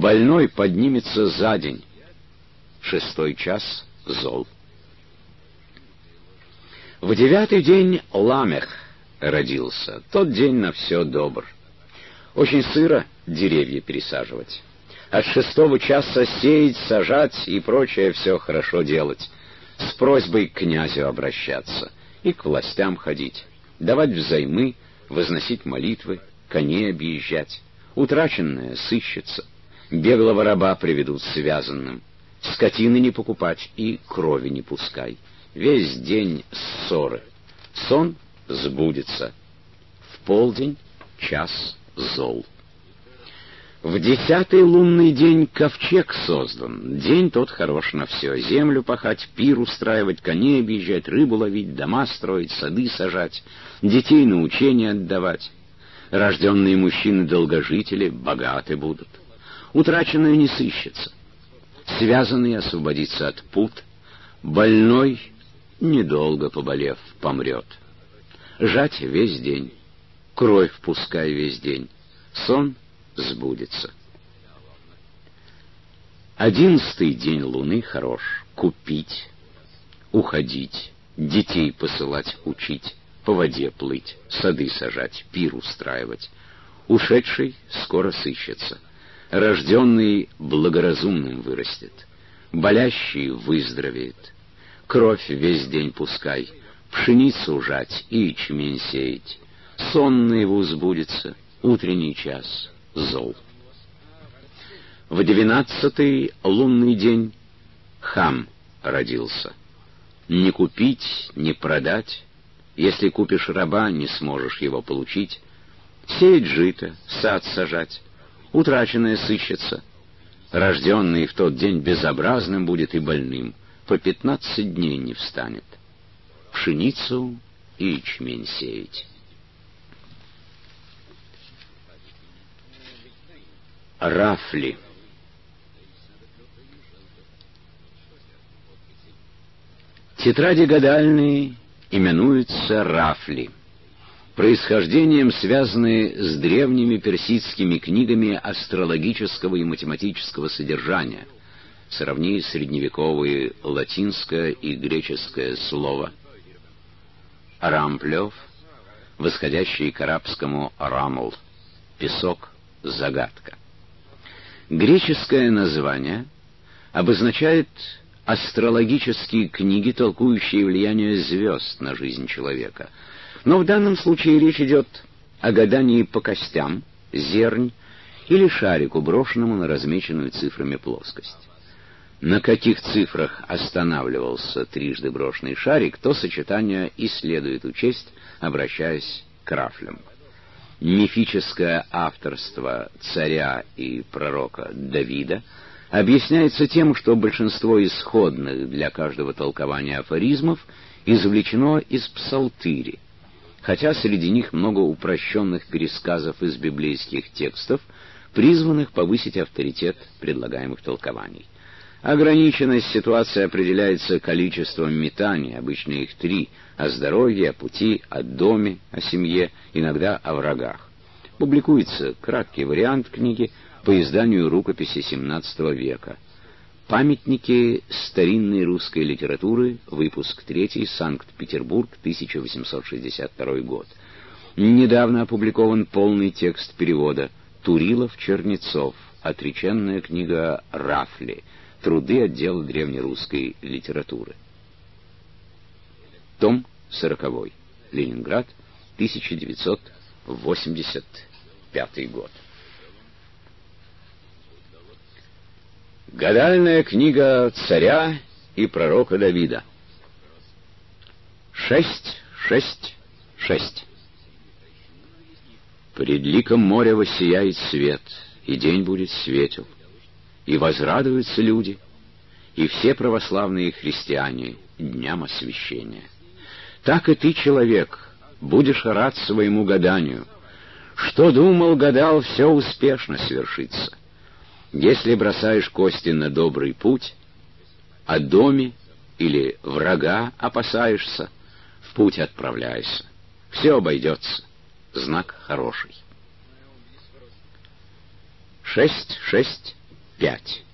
Больной поднимется за день. 6 час зол. В 9 день Ламех родился. Тот день на все добр. Очень сыро деревья пересаживать. От 6 часа сеять, сажать и прочее все хорошо делать. С просьбой к князю обращаться и к властям ходить, давать взаймы, возносить молитвы, коней объезжать. Утраченное сыщется, беглого раба приведут связанным, скотины не покупать и крови не пускай. Весь день ссоры. Сон сбудется. В полдень час зол. В 10-й лунный день ковчег создан. День тот хорош на все. Землю пахать, пир устраивать, коней объезжать, рыбу ловить, дома строить, сады сажать, детей на учение отдавать. Рожденные мужчины-долгожители богаты будут. Утраченное не сыщется. Связанный освободится от пут. Больной, недолго поболев, помрет. Жать весь день. Кровь пускай весь день. Сон сбудется. 11-й день луны хорош. Купить, уходить, детей посылать учить, по воде плыть, сады сажать, пир устраивать. Ушедший скоро сыщется. Рожденный благоразумным вырастет. Болящий выздоровеет. Кровь весь день пускай, пшеницу жать и ячмень сеять. Сон наяву сбудется, утренний час зол. В 12-й лунный день Хам родился. Не купить, не продать. Если купишь раба, не сможешь его получить. Сеять жито, сад сажать. Утраченное сыщется. Рожденный в тот день безобразным будет и больным. По 15 дней не встанет. Пшеницу и ячмень сеять. Рафли. Тетради гадальные именуются рафли. Происхождением связаны с древними персидскими книгами астрологического и математического содержания. Сравни средневековые латинское и греческое слово. Рамплев, восходящий к арабскому рамл, песок, загадка. Греческое название обозначает астрологические книги, толкующие влияние звезд на жизнь человека. Но в данном случае речь идет о гадании по костям, зернь или шарику, брошенному на размеченную цифрами плоскость. На каких цифрах останавливался трижды брошенный шарик, то сочетание и следует учесть, обращаясь к рафлям. Мифическое авторство царя и пророка Давида объясняется тем, что большинство исходных для каждого толкования афоризмов извлечено из псалтыри, хотя среди них много упрощенных пересказов из библейских текстов, призванных повысить авторитет предлагаемых толкований. Ограниченность ситуации определяется количеством метаний, обычно их 3, о здоровье, о пути, о доме, о семье, иногда о врагах. Публикуется краткий вариант книги по изданию рукописи XVII века. Памятники старинной русской литературы, выпуск 3, Санкт-Петербург, 1862 год. Недавно опубликован полный текст перевода Турилов-Чернецов, отреченная книга «Рафли», труды отдела древнерусской литературы. Том 40. Ленинград, 1985 год. Гадальная книга царя и пророка Давида. 6, 6, 6. Пред ликом моря воссияет свет, и день будет светел, и возрадуются люди, и все православные христиане дням освящения. Так и ты, человек, будешь рад своему гаданию. Что думал, гадал, все успешно свершится. Если бросаешь кости на добрый путь, о доме или врага опасаешься, в путь отправляйся. Все обойдется. Знак хороший. 6, 6, 5.